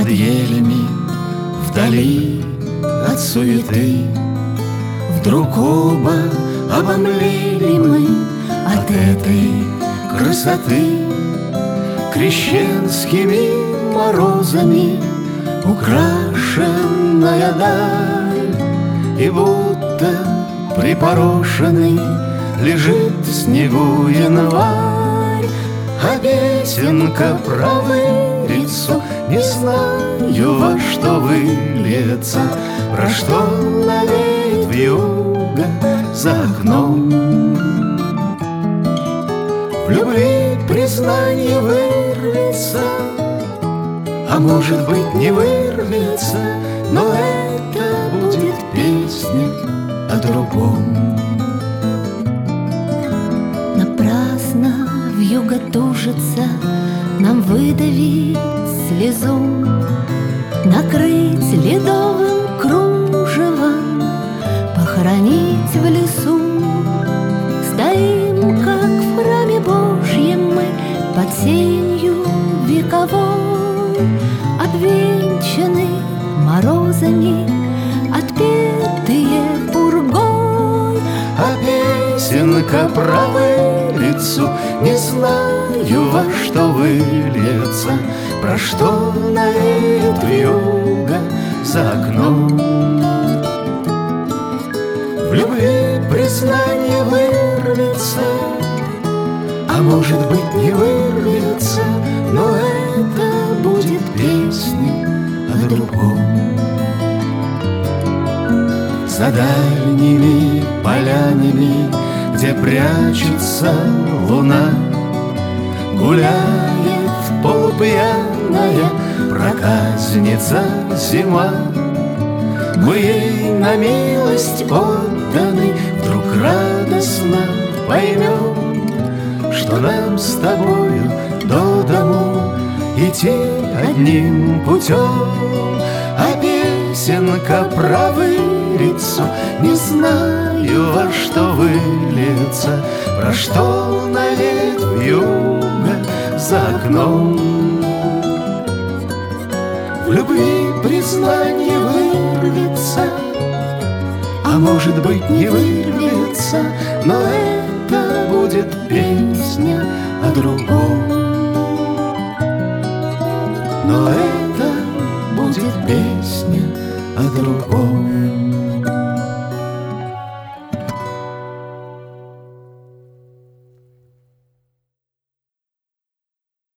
елями, вдали от суеты. Вдруг оба обомлели мы от этой красоты. Крещенскими морозами украшенная даль, и будто припорошенный лежит в снегу январь. А песенка про вырицу не знаю, во что выльется, про что навеет вьюга за окном. В любви признание вырвется, а может быть не вырвется, но это будет песня о другом. Напрасно вьюга тужится нам выдавить слезу, накрыть ледовым кружевом, похоронить в лесу. Стоим, как в храме Божьем мы, под сенью вековой, обвенчаны морозами, отпетые пургой. А песенка про вырицу не знаю, во что выльется, про что навеет вьюга за окном. В любви признание вырвется, а может быть не вырвется, но это будет песня о другом. За дальними полянами, где прячется луна, гуляет полупьяная проказница зима. Мы ей на милость отданы, вдруг радостно поймем, что нам с тобою до дому идти одним путем. А песенка про вырицу не знаю, во что выльется, про что навеет вьюга за окном. В любви признание вырвется, а может быть не вырвется, но это будет песня о другом. Но это будет песня о другом.